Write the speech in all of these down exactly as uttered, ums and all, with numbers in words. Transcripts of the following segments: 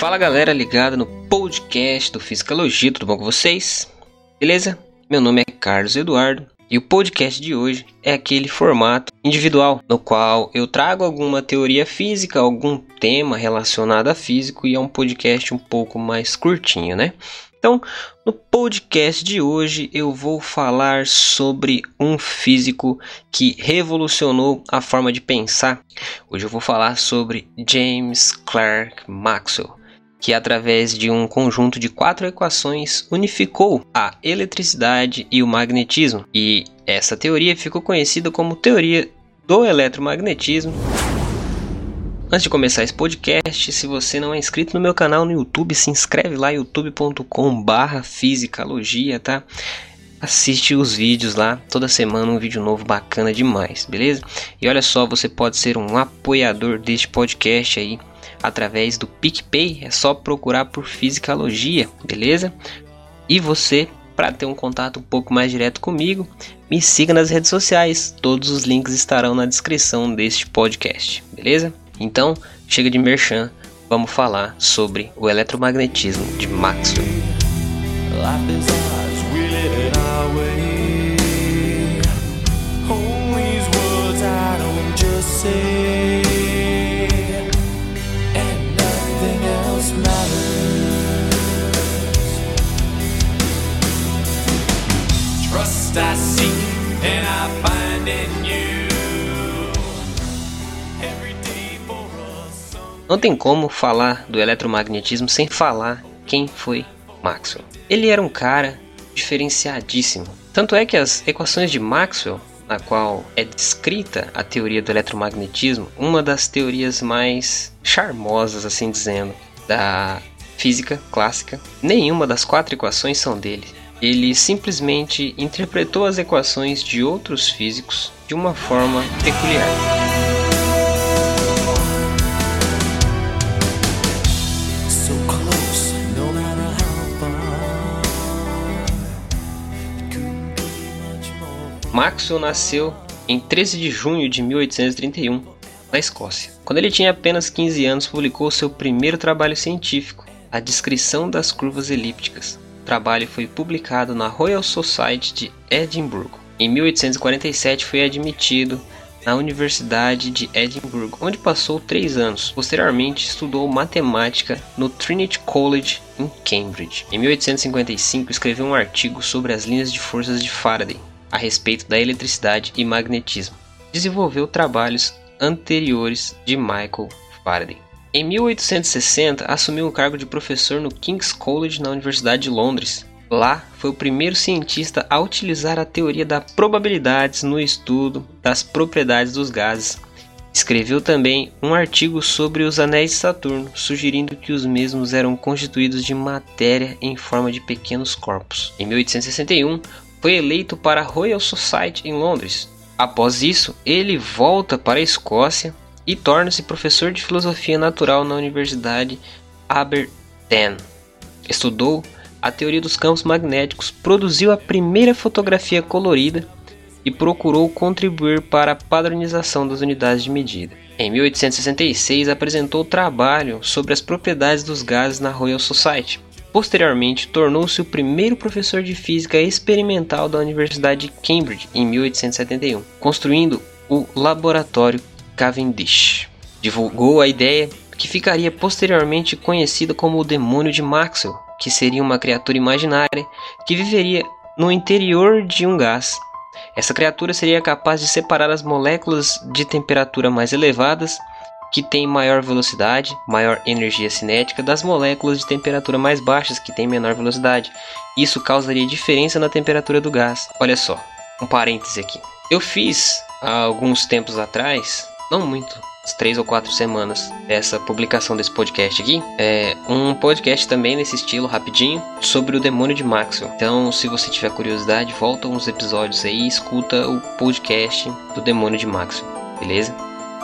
Fala galera ligada no podcast do Fisicalogia, tudo bom com vocês? Beleza? Meu nome é Carlos Eduardo e o podcast de hoje é aquele formato individual no qual eu trago alguma teoria física, algum tema relacionado a físico e é um podcast um pouco mais curtinho, né? Então, no podcast de hoje eu vou falar sobre um físico que revolucionou a forma de pensar. Hoje eu vou falar sobre James Clerk Maxwell, que através de um conjunto de quatro equações unificou a eletricidade e o magnetismo. E essa teoria ficou conhecida como teoria do eletromagnetismo. Antes de começar esse podcast, se você não é inscrito no meu canal no YouTube, se inscreve lá, youtube ponto com barra fisicalogia, tá? Assiste os vídeos lá, toda semana um vídeo novo bacana demais, beleza? E olha só, você pode ser um apoiador deste podcast aí, através do PicPay, é só procurar por Fisicalogia, beleza? E você, para ter um contato um pouco mais direto comigo, me siga nas redes sociais, todos os links estarão na descrição deste podcast, beleza? Então, chega de merchan, vamos falar sobre o eletromagnetismo de Maxwell. I seek and I find in you every day for us. Não tem como falar do eletromagnetismo sem falar quem foi Maxwell. Ele era um cara diferenciadíssimo. Tanto é que as equações de Maxwell, na qual é descrita a teoria do eletromagnetismo, uma das teorias mais charmosas, assim dizendo, da física clássica, nenhuma das quatro equações são dele. Ele simplesmente interpretou as equações de outros físicos de uma forma peculiar. Maxwell nasceu em treze de junho de mil oitocentos e trinta e um, na Escócia. Quando ele tinha apenas quinze anos, publicou seu primeiro trabalho científico, a descrição das curvas elípticas. O trabalho foi publicado na Royal Society de Edimburgo. Em mil oitocentos e quarenta e sete foi admitido na Universidade de Edimburgo, onde passou três anos. Posteriormente estudou matemática no Trinity College em Cambridge. Em mil oitocentos e cinquenta e cinco escreveu um artigo sobre as linhas de forças de Faraday a respeito da eletricidade e magnetismo. Desenvolveu trabalhos anteriores de Michael Faraday. Em mil oitocentos e sessenta, assumiu o cargo de professor no King's College na Universidade de Londres. Lá, foi o primeiro cientista a utilizar a teoria das probabilidades no estudo das propriedades dos gases. Escreveu também um artigo sobre os anéis de Saturno, sugerindo que os mesmos eram constituídos de matéria em forma de pequenos corpos. Em mil oitocentos e sessenta e um, foi eleito para a Royal Society em Londres. Após isso, ele volta para a Escócia e torna-se professor de filosofia natural na Universidade Aberdeen. Estudou a teoria dos campos magnéticos, produziu a primeira fotografia colorida e procurou contribuir para a padronização das unidades de medida. Em mil oitocentos e sessenta e seis, apresentou trabalho sobre as propriedades dos gases na Royal Society. Posteriormente, tornou-se o primeiro professor de física experimental da Universidade de Cambridge em mil oitocentos e setenta e um, construindo o laboratório Cavendish. Divulgou a ideia que ficaria posteriormente conhecida como o demônio de Maxwell, que seria uma criatura imaginária que viveria no interior de um gás. Essa criatura seria capaz de separar as moléculas de temperatura mais elevadas, que têm maior velocidade, maior energia cinética, das moléculas de temperatura mais baixas, que têm menor velocidade. Isso causaria diferença na temperatura do gás. Olha só, um parêntese aqui. Eu fiz, há alguns tempos atrás, não muito, umas três ou quatro semanas dessa publicação desse podcast aqui, é um podcast também nesse estilo, rapidinho, sobre o demônio de Maxwell. Então, se você tiver curiosidade, volta uns episódios aí e escuta o podcast do demônio de Maxwell, beleza?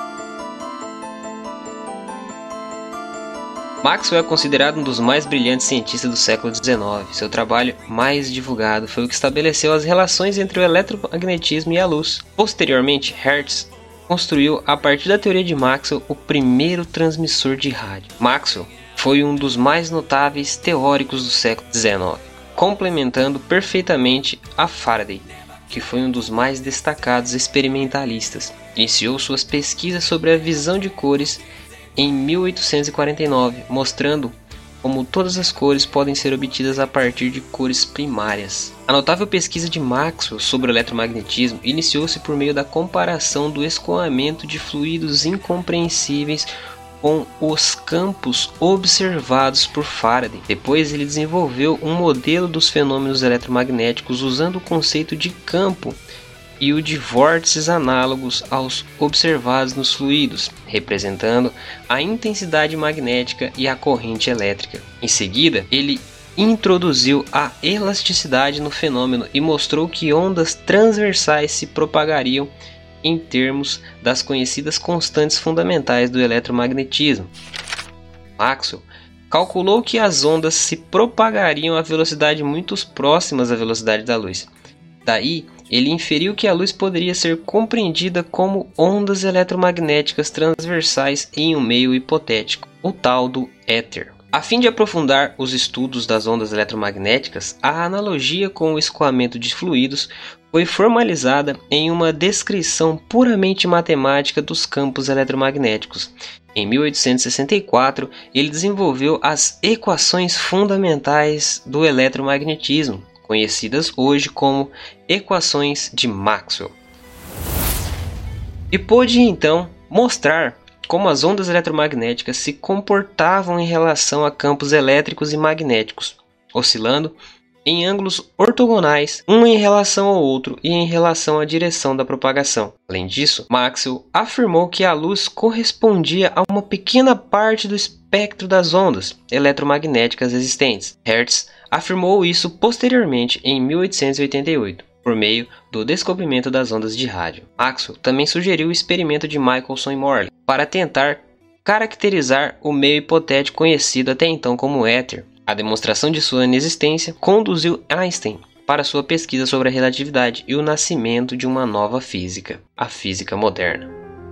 Maxwell é considerado um dos mais brilhantes cientistas do século dezenove. Seu trabalho mais divulgado foi o que estabeleceu as relações entre o eletromagnetismo e a luz. Posteriormente, Hertz construiu, a partir da teoria de Maxwell, o primeiro transmissor de rádio. Maxwell foi um dos mais notáveis teóricos do século dezenove, complementando perfeitamente a Faraday, que foi um dos mais destacados experimentalistas. Iniciou suas pesquisas sobre a visão de cores em mil oitocentos e quarenta e nove, mostrando como todas as cores podem ser obtidas a partir de cores primárias. A notável pesquisa de Maxwell sobre o eletromagnetismo iniciou-se por meio da comparação do escoamento de fluidos incompreensíveis com os campos observados por Faraday. Depois ele desenvolveu um modelo dos fenômenos eletromagnéticos usando o conceito de campo e o de vórtices análogos aos observados nos fluidos, representando a intensidade magnética e a corrente elétrica. Em seguida, ele introduziu a elasticidade no fenômeno e mostrou que ondas transversais se propagariam em termos das conhecidas constantes fundamentais do eletromagnetismo. Maxwell calculou que as ondas se propagariam a velocidade muito próximas à velocidade da luz. Daí, ele inferiu que a luz poderia ser compreendida como ondas eletromagnéticas transversais em um meio hipotético, o tal do éter. A fim de aprofundar os estudos das ondas eletromagnéticas, a analogia com o escoamento de fluidos foi formalizada em uma descrição puramente matemática dos campos eletromagnéticos. Em mil oitocentos e sessenta e quatro, ele desenvolveu as equações fundamentais do eletromagnetismo, conhecidas hoje como equações de Maxwell. E pôde então mostrar como as ondas eletromagnéticas se comportavam em relação a campos elétricos e magnéticos, oscilando em ângulos ortogonais, um em relação ao outro e em relação à direção da propagação. Além disso, Maxwell afirmou que a luz correspondia a uma pequena parte do espectro das ondas eletromagnéticas existentes. Hertz afirmou isso posteriormente em mil oitocentos e oitenta e oito, por meio do descobrimento das ondas de rádio. Maxwell também sugeriu o experimento de Michelson e Morley para tentar caracterizar o meio hipotético conhecido até então como éter. A demonstração de sua inexistência conduziu Einstein para sua pesquisa sobre a relatividade e o nascimento de uma nova física, a física moderna.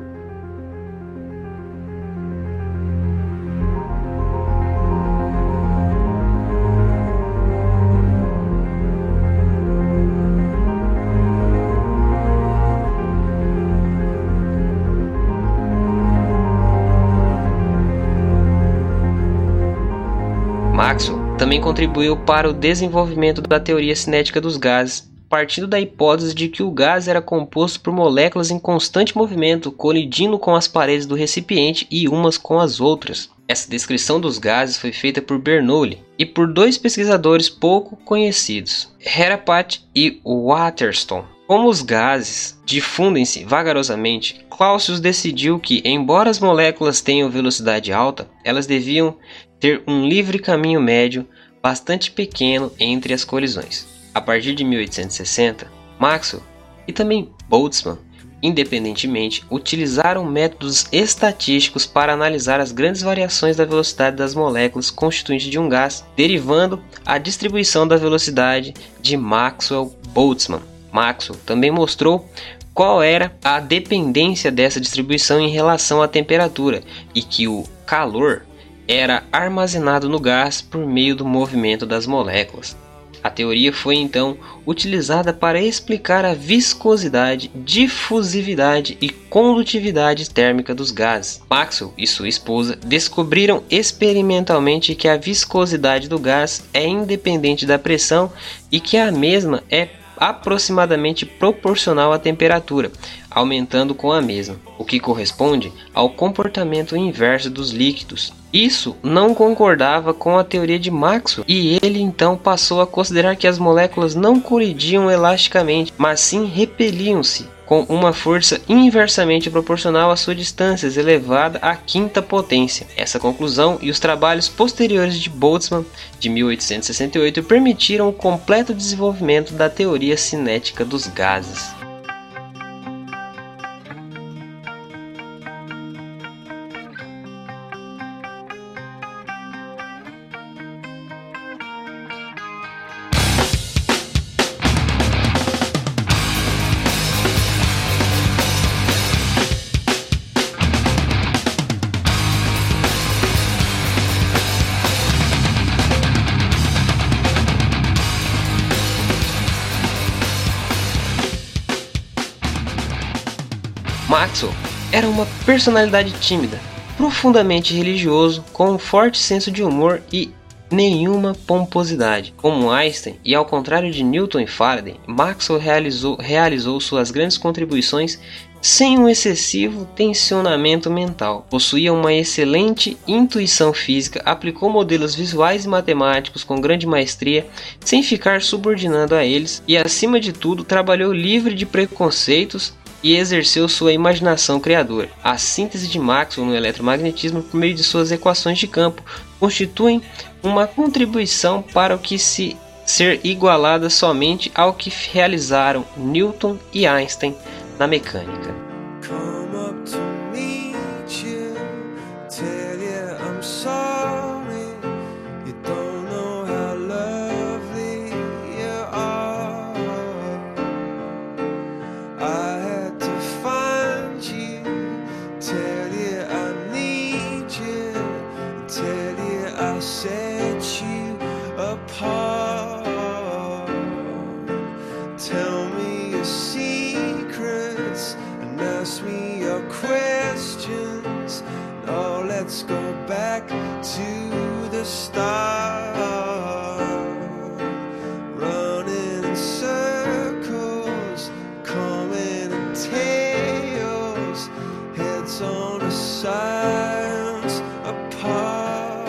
Maxwell também contribuiu para o desenvolvimento da teoria cinética dos gases, partindo da hipótese de que o gás era composto por moléculas em constante movimento, colidindo com as paredes do recipiente e umas com as outras. Essa descrição dos gases foi feita por Bernoulli e por dois pesquisadores pouco conhecidos, Herapath e Waterston. Como os gases difundem-se vagarosamente, Clausius decidiu que, embora as moléculas tenham velocidade alta, elas deviam ter um livre caminho médio bastante pequeno entre as colisões. A partir de mil oitocentos e sessenta, Maxwell e também Boltzmann, independentemente, utilizaram métodos estatísticos para analisar as grandes variações da velocidade das moléculas constituintes de um gás, derivando a distribuição da velocidade de Maxwell-Boltzmann. Maxwell também mostrou qual era a dependência dessa distribuição em relação à temperatura e que o calor era armazenado no gás por meio do movimento das moléculas. A teoria foi então utilizada para explicar a viscosidade, difusividade e condutividade térmica dos gases. Maxwell e sua esposa descobriram experimentalmente que a viscosidade do gás é independente da pressão e que a mesma é aproximadamente proporcional à temperatura, aumentando com a mesma, o que corresponde ao comportamento inverso dos líquidos. Isso não concordava com a teoria de Maxwell e ele então passou a considerar que as moléculas não colidiam elasticamente, mas sim repeliam-se com uma força inversamente proporcional à sua distância elevada à quinta potência. Essa conclusão e os trabalhos posteriores de Boltzmann de mil oitocentos e sessenta e oito permitiram o completo desenvolvimento da teoria cinética dos gases. Maxwell era uma personalidade tímida, profundamente religioso, com um forte senso de humor e nenhuma pomposidade. Como Einstein, e ao contrário de Newton e Faraday, Maxwell realizou, realizou suas grandes contribuições sem um excessivo tensionamento mental. Possuía uma excelente intuição física, aplicou modelos visuais e matemáticos com grande maestria, sem ficar subordinado a eles, e acima de tudo trabalhou livre de preconceitos e exerceu sua imaginação criadora. A síntese de Maxwell no eletromagnetismo por meio de suas equações de campo constituem uma contribuição para o que se ser igualada somente ao que realizaram Newton e Einstein na mecânica. Tell me your secrets and ask me your questions. Now let's go back to the start. Running in circles, coming in tails, heads on the sides apart.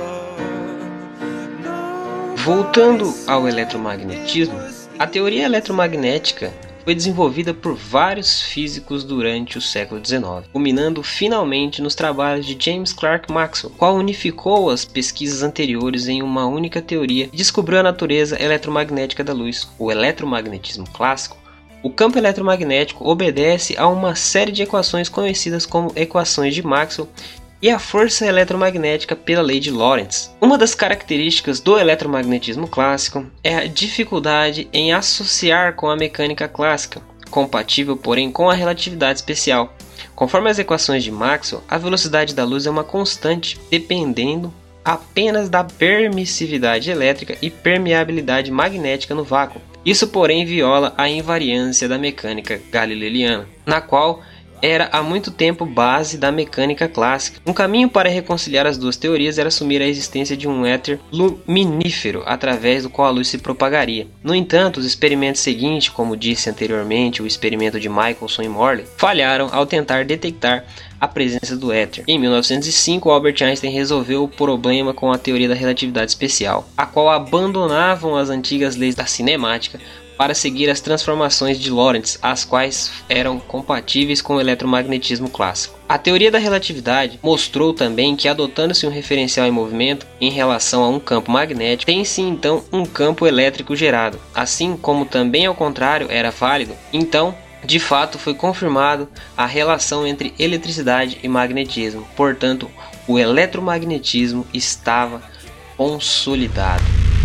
No. Voltando ao eletromagnetismo, a teoria eletromagnética foi desenvolvida por vários físicos durante o século dezenove, culminando finalmente nos trabalhos de James Clerk Maxwell, qual unificou as pesquisas anteriores em uma única teoria e descobriu a natureza eletromagnética da luz. O eletromagnetismo clássico. O campo eletromagnético obedece a uma série de equações conhecidas como equações de Maxwell e a força eletromagnética pela lei de Lorentz. Uma das características do eletromagnetismo clássico é a dificuldade em associar com a mecânica clássica, compatível porém com a relatividade especial. Conforme as equações de Maxwell, a velocidade da luz é uma constante, dependendo apenas da permissividade elétrica e permeabilidade magnética no vácuo. Isso porém viola a invariância da mecânica galileana, na qual era há muito tempo base da mecânica clássica. Um caminho para reconciliar as duas teorias era assumir a existência de um éter luminífero através do qual a luz se propagaria. No entanto, os experimentos seguintes, como disse anteriormente o experimento de Michelson e Morley, falharam ao tentar detectar a presença do éter. Em mil novecentos e cinco, Albert Einstein resolveu o problema com a teoria da relatividade especial, a qual abandonavam as antigas leis da cinemática para seguir as transformações de Lorentz, as quais eram compatíveis com o eletromagnetismo clássico. A teoria da relatividade mostrou também que, adotando-se um referencial em movimento em relação a um campo magnético, tem-se então um campo elétrico gerado, assim como também ao contrário era válido. Então, de fato, foi confirmado a relação entre eletricidade e magnetismo. Portanto, o eletromagnetismo estava consolidado.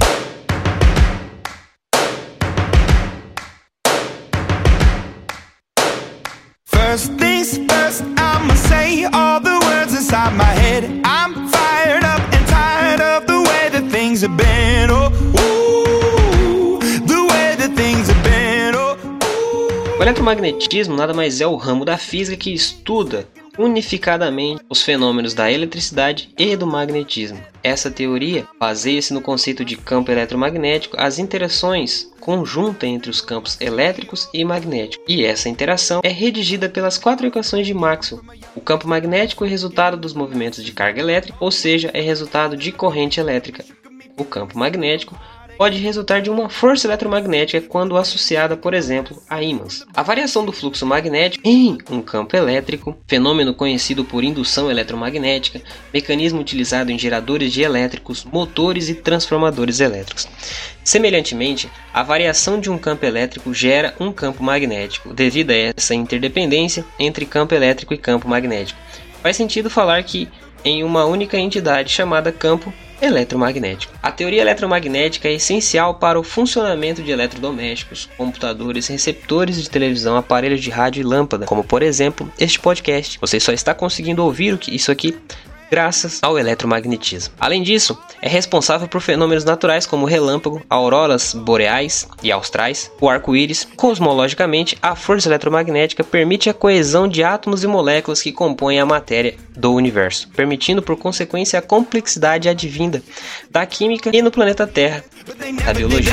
First things first, I'ma say all the words inside my head. I'm fired up and tired of the way that things have been. Oh, ooh, the way that things have been. Oh, ooh. O eletromagnetismo nada mais é o ramo da física que estuda unificadamente os fenômenos da eletricidade e do magnetismo. Essa teoria baseia-se no conceito de campo eletromagnético, as interações conjuntas entre os campos elétricos e magnéticos, e essa interação é redigida pelas quatro equações de Maxwell. O campo magnético é resultado dos movimentos de carga elétrica, ou seja, é resultado de corrente elétrica. O campo magnético pode resultar de uma força eletromagnética quando associada, por exemplo, a ímãs. A variação do fluxo magnético em um campo elétrico, fenômeno conhecido por indução eletromagnética, mecanismo utilizado em geradores de elétricos, motores e transformadores elétricos. Semelhantemente, a variação de um campo elétrico gera um campo magnético, devido a essa interdependência entre campo elétrico e campo magnético. Faz sentido falar que em uma única entidade chamada campo eletromagnético. A teoria eletromagnética é essencial para o funcionamento de eletrodomésticos, computadores, receptores de televisão, aparelhos de rádio e lâmpada, como por exemplo este podcast. Você só está conseguindo ouvir isso aqui graças ao eletromagnetismo. Além disso, é responsável por fenômenos naturais como o relâmpago, auroras boreais e austrais, o arco-íris. Cosmologicamente, a força eletromagnética permite a coesão de átomos e moléculas que compõem a matéria do universo, permitindo por consequência a complexidade advinda da química e no planeta Terra, da biologia.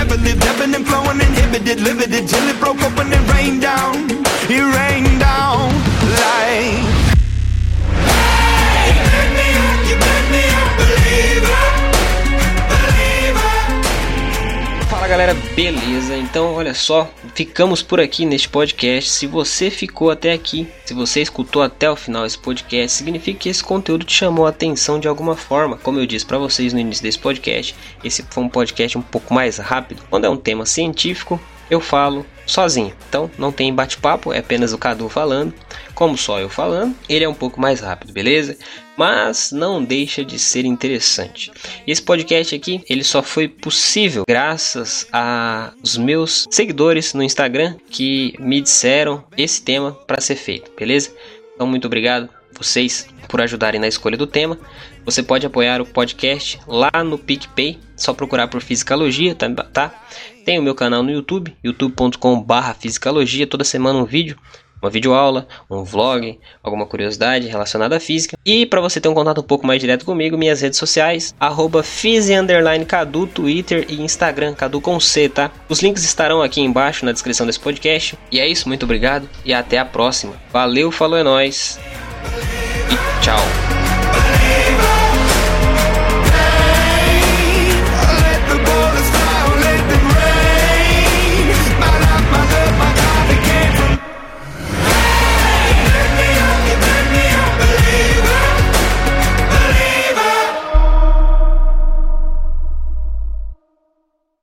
Fala galera, beleza? Então olha só, ficamos por aqui neste podcast. Se você ficou até aqui, se você escutou até o final esse podcast, significa que esse conteúdo te chamou a atenção de alguma forma. Como eu disse para vocês no início desse podcast, esse foi um podcast um pouco mais rápido. Quando é um tema científico, eu falo sozinho, então não tem bate-papo, é apenas o Cadu falando. Como só eu falando, ele é um pouco mais rápido, beleza? Mas não deixa de ser interessante. Esse podcast aqui, ele só foi possível graças aos meus seguidores no Instagram que me disseram esse tema para ser feito, beleza? Então muito obrigado vocês por ajudarem na escolha do tema. Você pode apoiar o podcast lá no PicPay, só procurar por Fisicalogia, tá? tá? Tem o meu canal no YouTube, youtube ponto com barra fisicalogia, toda semana um vídeo, uma videoaula, um vlog, alguma curiosidade relacionada à física. E para você ter um contato um pouco mais direto comigo, minhas redes sociais, arroba Fizi underline Cadu, Twitter e Instagram, Cadu com C, tá? Os links estarão aqui embaixo na descrição desse podcast. E é isso, muito obrigado e até a próxima. Valeu, falou, é nóis e tchau.